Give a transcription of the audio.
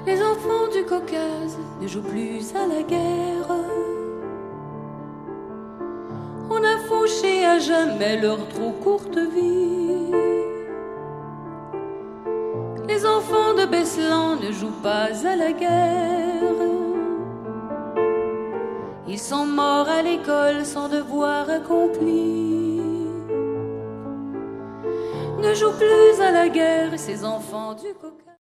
Les enfants du Caucase ne jouent plus à la guerre. On a fauché à jamais leur trop courte vie. Les enfants de Beslan ne jouent pas à la guerre. Ils sont morts à l'école sans devoir accompli. Ne jouent plus à la guerre ces enfants du Caucase.